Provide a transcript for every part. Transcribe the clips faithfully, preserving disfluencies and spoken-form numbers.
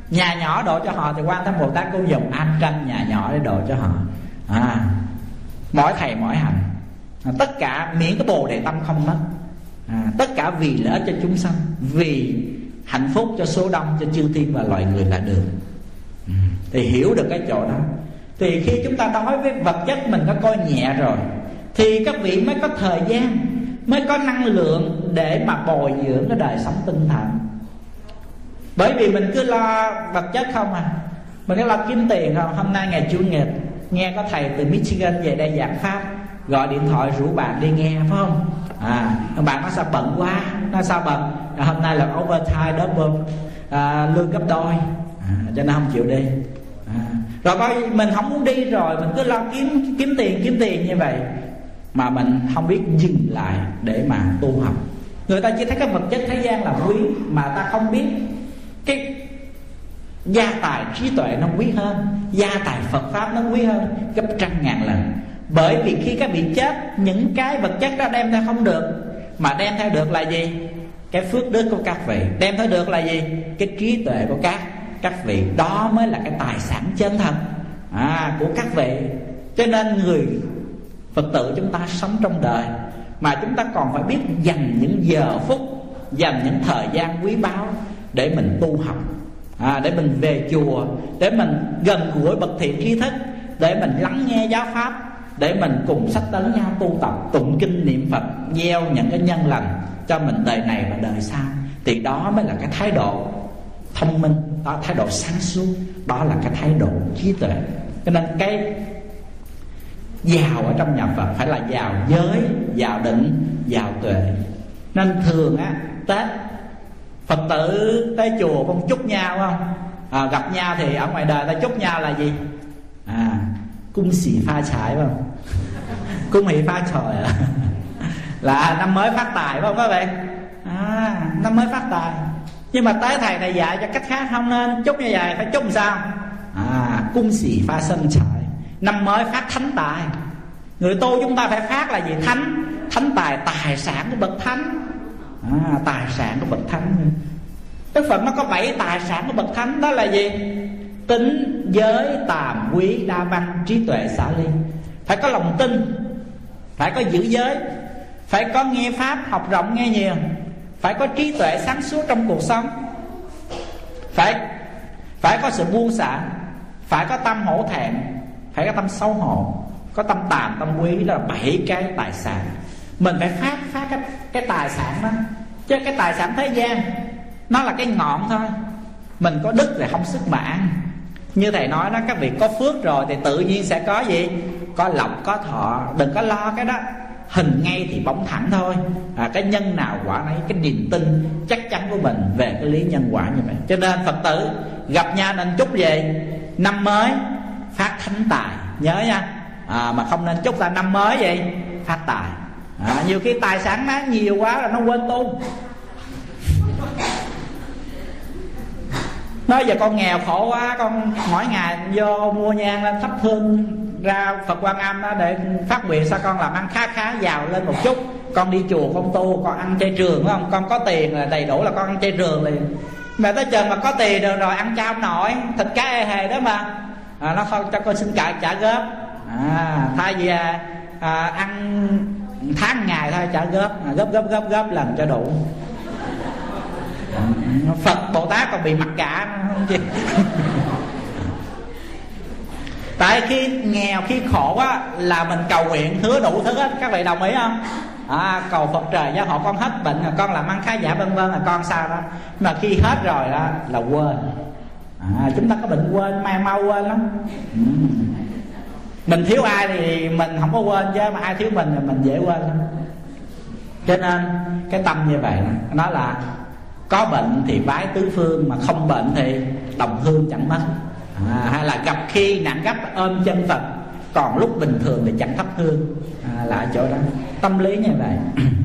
Nhà nhỏ độ cho họ thì Quan Thế Bồ Tát cũng dùng an tranh nhà nhỏ để độ cho họ. à, Mỗi thầy mỗi hành, à, tất cả miễn cái bồ đề tâm không mất, à, tất cả vì lợi ích cho chúng sanh, vì hạnh phúc cho số đông, cho chư thiên và loài người là được. ừ. Thì hiểu được cái chỗ đó, thì khi chúng ta đối với vật chất mình có coi nhẹ rồi, thì các vị mới có thời gian, mới có năng lượng để mà bồi dưỡng cái đời sống tinh thần. Bởi vì mình cứ lo vật chất không à, mình cứ lo kiếm tiền không. Hôm nay ngày Chủ nhật nghe có thầy từ Michigan về đây giảng pháp, gọi điện thoại rủ bạn đi nghe, phải không? À, bạn nói sao bận quá, nói sao bận, à, hôm nay là overtime double, à, lương gấp đôi, à, cho nên không chịu đi. à, Rồi coi mình không muốn đi rồi, mình cứ lo kiếm kiếm tiền kiếm tiền như vậy, mà mình không biết dừng lại để mà tu học. Người ta chỉ thấy cái vật chất thế gian là quý, mà ta không biết cái gia tài trí tuệ nó quý hơn, gia tài Phật Pháp nó quý hơn gấp trăm ngàn lần. Bởi vì khi các vị chết, những cái vật chất đó đem theo không được, mà đem theo được là gì? Cái phước đức của các vị. Đem theo được là gì? Cái trí tuệ của các các vị. Đó mới là cái tài sản chân thật à, của các vị. Cho nên người Phật tử chúng ta sống trong đời, mà chúng ta còn phải biết dành những giờ phút, dành những thời gian quý báu để mình tu học, à, để mình về chùa, để mình gần gũi bậc thiện tri thức, để mình lắng nghe giáo pháp, để mình cùng sách tấn nhau tu tập, tụng kinh niệm Phật, gieo những cái nhân lành cho mình đời này và đời sau. Thì đó mới là cái thái độ thông minh, đó thái độ sáng suốt, đó là cái thái độ trí tuệ. Cho nên cái giàu ở trong nhà Phật phải là giàu giới, giàu định, giàu tuệ. Nên thường á, Tết Phật tử tới chùa con chúc nhau không? À, gặp nhau thì ở ngoài đời ta chúc nhau là gì? À, cung xỉ pha trái, phải không? Cung hỷ pha trời à? Là năm mới phát tài, phải không các bạn? À, năm mới phát tài. Nhưng mà tới thầy này dạy cho cách khác, không nên chúc như vậy, phải chúc làm sao? À, cung xỉ pha sân trái, năm mới phát thánh tài. Người tu chúng ta phải phát là gì? Thánh, thánh tài, tài sản của bậc thánh. À, tài sản của bậc thánh. Đức Phật nó có bảy tài sản của bậc thánh. Đó là gì? Tính, giới, tàm, quý, đa văn, trí tuệ, xả ly. Phải có lòng tin, phải có giữ giới, phải có nghe pháp, học rộng nghe nhiều, phải có trí tuệ sáng suốt trong cuộc sống, phải phải có sự buông xả, phải có tâm hổ thẹn, phải có tâm xấu hổ, có tâm tàm, tâm quý. Đó là bảy cái tài sản. Mình phải phát phát cái, cái tài sản đó. Chứ cái tài sản thế gian nó là cái ngọn thôi. Mình có đức thì không sức mà ăn. Như thầy nói đó, các vị có phước rồi thì tự nhiên sẽ có gì? Có lộc, có thọ. Đừng có lo cái đó. Hình ngay thì bóng thẳng thôi. à, Cái nhân nào quả nấy. Cái niềm tin chắc chắn của mình về cái lý nhân quả như vậy. Cho nên Phật tử gặp nhau nên chúc gì? Năm mới phát thánh tài. Nhớ nha. à, Mà không nên chúc là năm mới gì? Phát tài. à, Nhiều khi tài sản nó nhiều quá là nó quên tu. Nói giờ con nghèo khổ quá, con mỗi ngày vô mua nhang lên thắp hương ra Phật Quan Âm đó để phát nguyện sao con làm ăn khá khá giàu lên một chút. Con đi chùa con tu, con ăn chay trường, phải không? Con có tiền là đầy đủ là con ăn chay trường liền. Mà tới chừng mà có tiền rồi, rồi ăn chao nổi thịt cá ê hề đó mà, à, nó không cho con xin trả, trả góp. à, Thay vì à, à, ăn tháng ngày thôi trả góp, à, góp góp góp góp lần cho đủ. Phật Bồ Tát còn bị mặc cả không chứ. Tại khi nghèo, khi khổ á, là mình cầu nguyện hứa đủ thứ hết. Các vị đồng ý không? à, Cầu Phật trời gia hộ con hết bệnh, là con làm ăn khá giả vân vân, là con sao đó. Mà khi hết rồi đó là quên. à, Chúng ta có bệnh quên, mai mau quên lắm. ừ. Mình thiếu ai thì mình không có quên, chứ mà ai thiếu mình thì mình dễ quên lắm. Cho nên cái tâm như vậy nó là có bệnh thì vái tứ phương, mà không bệnh thì đồng hương chẳng mất. à, Hay là gặp khi nặng gấp ôm chân Phật, còn lúc bình thường thì chẳng thắp hương. à, Là ở chỗ đó. Tâm lý như vậy.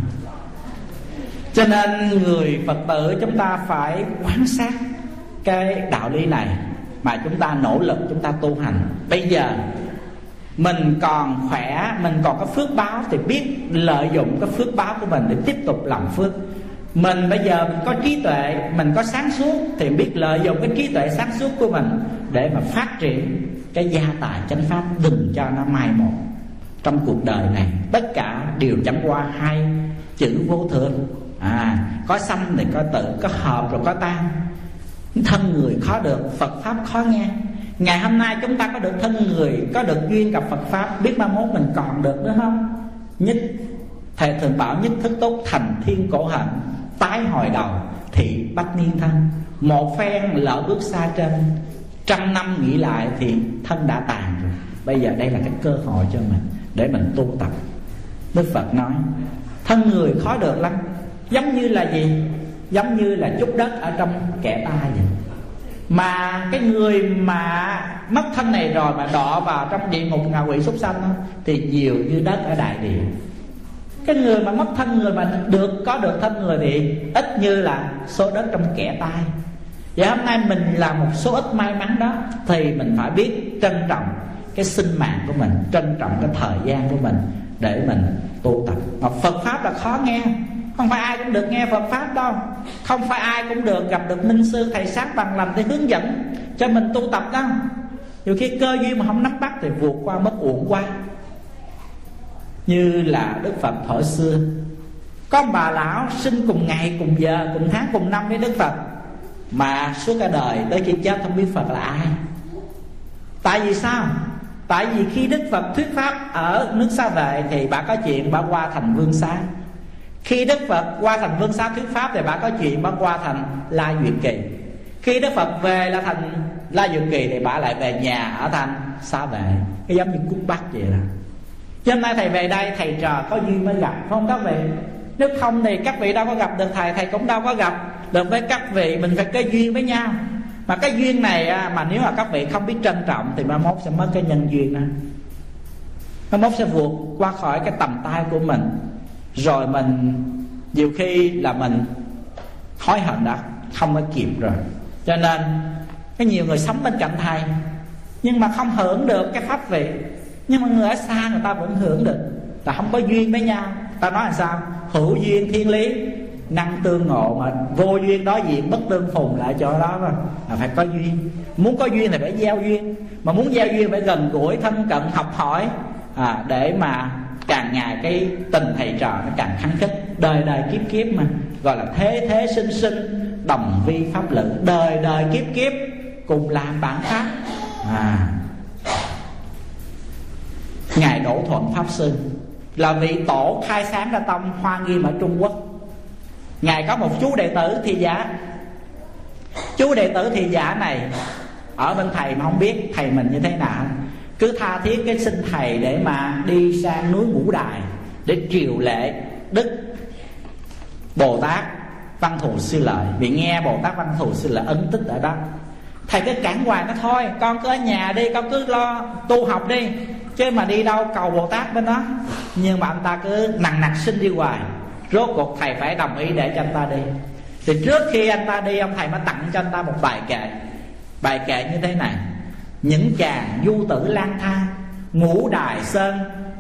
Cho nên người Phật tử chúng ta phải quan sát cái đạo lý này, mà chúng ta nỗ lực chúng ta tu hành. Bây giờ mình còn khỏe, mình còn có phước báo thì biết lợi dụng cái phước báo của mình để tiếp tục làm phước. Mình bây giờ mình có trí tuệ, mình có sáng suốt, thì biết lợi dụng cái trí tuệ sáng suốt của mình để mà phát triển cái gia tài chánh pháp, đừng cho nó mai một. Trong cuộc đời này tất cả đều chẳng qua hai chữ vô thường. À, có sanh thì có tử, có hợp rồi có tan. Thân người khó được, Phật Pháp khó nghe. Ngày hôm nay chúng ta có được thân người, có được duyên gặp Phật Pháp, biết mai mốt mình còn được nữa không? Nhất Thầy thường bảo nhất thức tốt thành thiên cổ hạnh, tái hồi đầu thị bách niên thân. Một phen lỡ bước xa trên, trăm năm nghĩ lại thì thân đã tàn rồi. Bây giờ đây là cái cơ hội cho mình để mình tu tập. Đức Phật nói thân người khó được lắm. Giống như là gì? Giống như là chút đất ở trong kẽ tay vậy. Mà cái người mà mất thân này rồi mà đọa vào trong địa ngục ngạ quỷ súc sanh đó, thì nhiều như đất ở đại địa. Cái người mà mất thân người mà được có được thân người thì ít như là số đất trong kẽ tay. Vậy hôm nay mình là một số ít may mắn đó, thì mình phải biết trân trọng cái sinh mạng của mình, trân trọng cái thời gian của mình để mình tu tập. Mà Phật Pháp là khó nghe, không phải ai cũng được nghe Phật Pháp đâu. Không phải ai cũng được gặp được minh sư thầy sáng bằng lành để hướng dẫn cho mình tu tập đâu. Nhiều khi cơ duyên mà không nắm bắt thì vượt qua mất uổng qua. Như là Đức Phật thuở xưa, có một bà lão sinh cùng ngày, cùng giờ, cùng tháng, cùng năm với Đức Phật, mà suốt cả đời tới khi chết không biết Phật là ai. Tại vì sao? Tại vì khi Đức Phật thuyết Pháp ở nước Xá Vệ thì bà có chuyện bà qua thành Vương Xá. Khi Đức Phật qua thành Vương Xá thuyết Pháp thì bà có chuyện bà qua thành La Duyệt Kỳ. Khi Đức Phật về là thành La Duyệt Kỳ thì bà lại về nhà ở thành Xá Vệ. Cái giống như cút bắt vậy đó. Cho hôm nay thầy về đây, thầy trò có duyên mới gặp, không các vị? Nếu không thì các vị đâu có gặp được thầy, thầy cũng đâu có gặp được với các vị. Mình phải có duyên với nhau. Mà cái duyên này mà nếu mà các vị không biết trân trọng thì mai mốt sẽ mất cái nhân duyên đó. Mai mốt sẽ vượt qua khỏi cái tầm tay của mình. Rồi mình nhiều khi là mình hối hận đã không có kịp rồi. Cho nên cái nhiều người sống bên cạnh thầy nhưng mà không hưởng được cái pháp vị. Nhưng mà người ở xa người ta vẫn hưởng được. Ta không có duyên với nhau. Ta nói là sao? Hữu duyên thiên lý, năng tương ngộ. Mà vô duyên đối diện, bất tương phùng lại chỗ đó mà. Là phải có duyên. Muốn có duyên thì phải gieo duyên. Mà muốn gieo duyên phải gần gũi, thân cận, học hỏi, à, để mà càng ngày cái tình thầy trò nó càng khăng khích. Đời đời kiếp kiếp mà, gọi là thế thế sinh sinh, đồng vi pháp lự. Đời đời kiếp kiếp cùng làm bản pháp. À, Ngài Đỗ Thuận Pháp Sư là vị tổ khai sáng ra tông Hoa Nghiêm ở Trung Quốc. Ngài có một chú đệ tử Thị Giả. Chú đệ tử Thị Giả này ở bên thầy mà không biết thầy mình như thế nào, cứ tha thiết cái xin thầy để mà đi sang núi Ngũ Đài để triều lễ Đức Bồ Tát Văn Thù Sư Lợi. Vì nghe Bồ Tát Văn Thù Sư Lợi ấn tích ở đó. Thầy cứ cản hoài nó thôi, con cứ ở nhà đi, con cứ lo tu học đi, chứ mà đi đâu cầu Bồ Tát bên đó. Nhưng mà anh ta cứ nằng nặc xin đi hoài. Rốt cuộc thầy phải đồng ý để cho anh ta đi. Thì trước khi anh ta đi, ông thầy mới tặng cho anh ta một bài kệ. Bài kệ như thế này: những chàng du tử lang thang Ngũ Đài Sơn.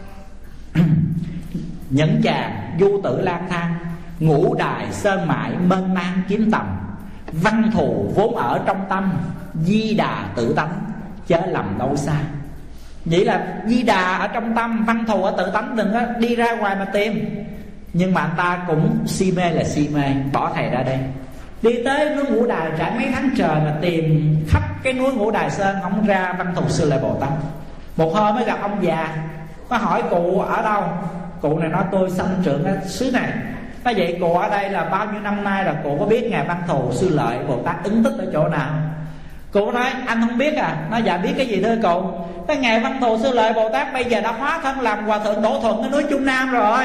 Những chàng du tử lang thang Ngũ Đài Sơn mãi mênh mang kiếm tầm. Văn thù vốn ở trong tâm, Di Đà tự tánh chớ lầm đâu xa. Vậy là Di Đà ở trong tâm, văn thù ở tự tánh, đừng có đi ra ngoài mà tìm. Nhưng mà anh ta cũng si mê là si mê, bỏ thầy ra đây. Đi tới núi Ngũ Đài trải mấy tháng trời mà tìm khắp cái núi Ngũ Đài Sơn không ra Văn Thù Sư Lợi Bồ Tát. Một hôm mới gặp ông già, có hỏi cụ ở đâu. Cụ này nói tôi sanh trưởng ở xứ này. Nói vậy cụ ở đây là bao nhiêu năm nay rồi, cụ có biết Ngài Văn Thù Sư Lợi Bồ Tát ứng tích ở chỗ nào? Cụ nói anh không biết à? Nói dạ biết cái gì thưa cụ? Cái Ngài Văn Thù Sư Lợi Bồ Tát bây giờ đã hóa thân làm Hòa Thượng Đỗ Thuận ở núi Trung Nam rồi.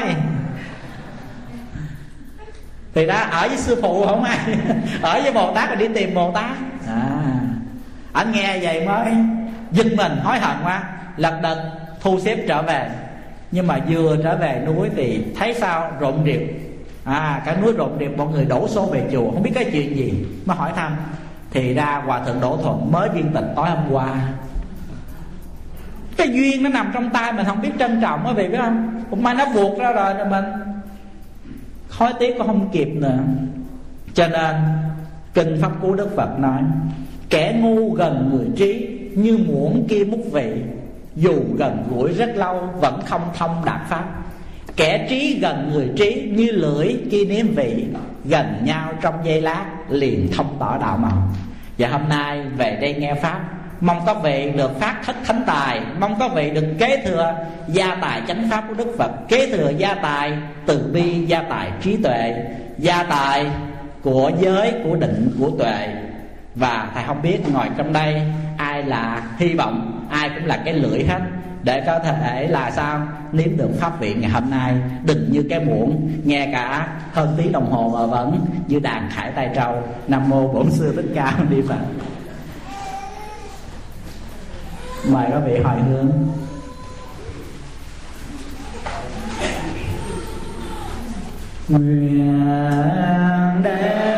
Thì ra ở với sư phụ không ai ở với Bồ Tát là đi tìm Bồ Tát. À, anh nghe vậy mới giật mình hối hận quá, lật đật thu xếp trở về. Nhưng mà vừa trở về núi thì thấy sao rộn rịp. À, cả núi rộn rịp, mọi người đổ số về chùa, không biết cái chuyện gì. Mới hỏi thăm thì ra Hòa Thượng Đỗ Thuận mới viên tịch tối hôm qua. Cái duyên nó nằm trong tay mình không biết trân trọng, quý vị biết không? Cũng may nó buộc ra rồi là mình hối tiếc cũng không kịp nữa. Cho nên kinh Pháp Cú Đức Phật nói: kẻ ngu gần người trí, như muỗng kia múc vị, dù gần gũi rất lâu vẫn không thông đạt pháp. Kẻ trí gần người trí, như lưỡi kia nếm vị, gần nhau trong giây lát liền thông tỏ đạo màu. Và hôm nay về đây nghe pháp, mong các vị được phát thích thánh tài, mong các vị được kế thừa gia tài chánh pháp của Đức Phật, kế thừa gia tài từ bi, gia tài trí tuệ, gia tài của giới, của định, của tuệ. Và thầy không biết ngồi trong đây ai là, hy vọng ai cũng là cái lưỡi hết, để có thể là sao nếm được pháp vị ngày hôm nay. Đừng như cái muỗng nghe cả hơn tiếng đồng hồ mà vẫn như đàn khải tay trâu. Nam mô Bổn Sư Thích Ca Mâu Ni Phật. Mời các vị hồi hướng. Nguyện để